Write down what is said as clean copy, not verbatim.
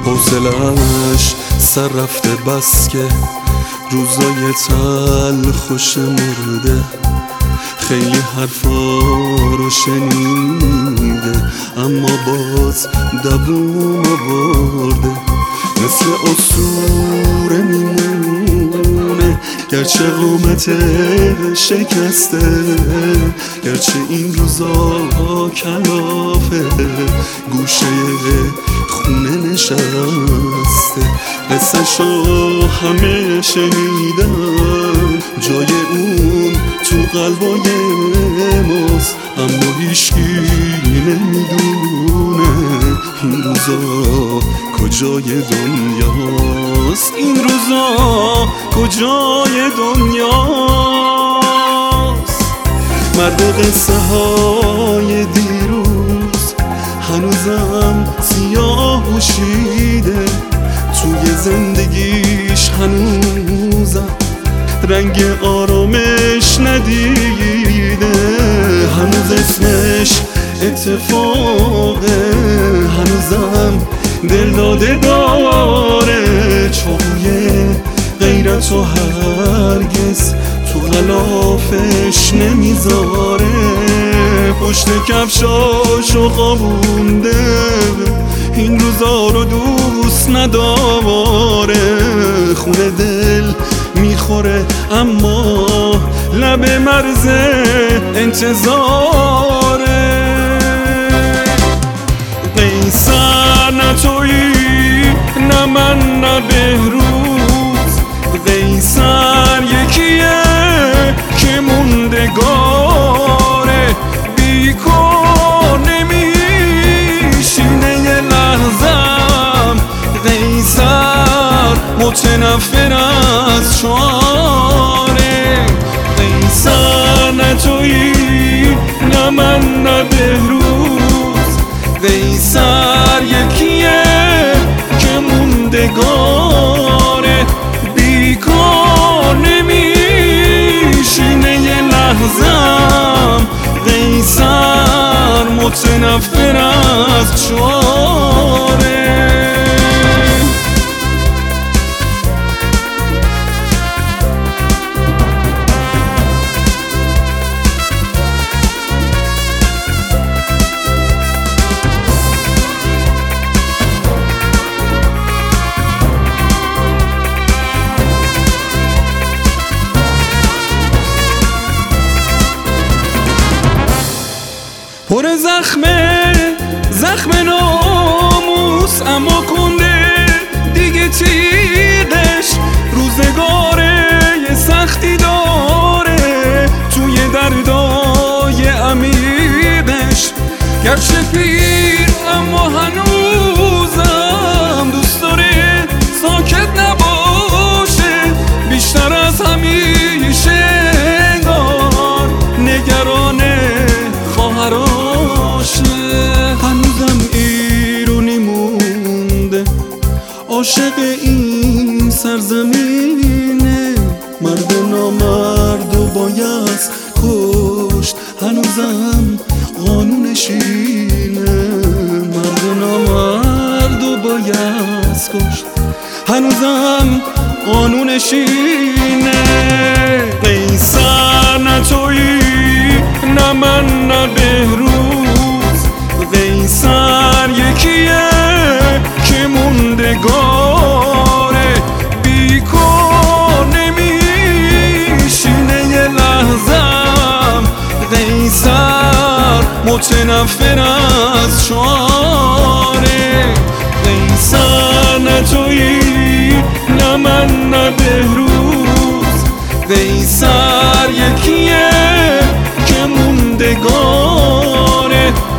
حوصله‌اش سر رفته بس که روزای تلخش مرده، خیلی حرفا رو شنیده اما باز دووم آورده. مثل اسطوره میمونه گرچه قامت شکسته، گرچه این روزا کلافه گوشه خونه نشسته. قصه‌شو همه شنیدن، جای اون تو قلبای ماست، اما هیچکی نمیدونه این روزا کجای دنیاست، این روزا کجای دنیاست. مرد قصه های دیروز هنوزم سیاه پوشیده، توی زندگیش هنوزم رنگ آرامش ندیده. هنوز اسمش اتفاقه، هنوزم دل داده داره، چاقوی غیرت و هرگز تو غلافش نمیذاره. پشت کفشاشو خوابونده، این روزا رو دوست نداره. خونه دل میخوره اما لب مرز انتظاره. قیصر نه تویی نه من نه بهروز، قیصر یکیه که موندگاره. بیکار نمیشینه یه لحظم، قیصر متنفر از شعاره. قیصر نه تویی نه من نه بهروز، قیصر یکیه که موندگاره. بیکار نمیشینه یه لحظم، قیصر متنفر از شعاره. پر زخم ناموس اما کنده دیگه تیغش، روزگاره یه سختی داره توی دردای عمیقش. گرچه پیر اما هنوزم دوست داره ساکت نباشه، بیشتر از همیشه انگار نگرانه خواهراشه. هنوزم ایرونی مونده عاشق این سرزمینه، مرد نامرد و باید کشت، هنوزم قانونش اینه. مرد نامرد و باید کشت، هنوزم قانونش اینه. قیصر نه تویی نه من نه بهروز، قیصر یکیه که موندگاره. بیکار نمیشینه یه لحظم، قیصر متنفر از شعاره. قیصر نه تویی نه من نه بهروز، قیصر یکیه که موندگاره.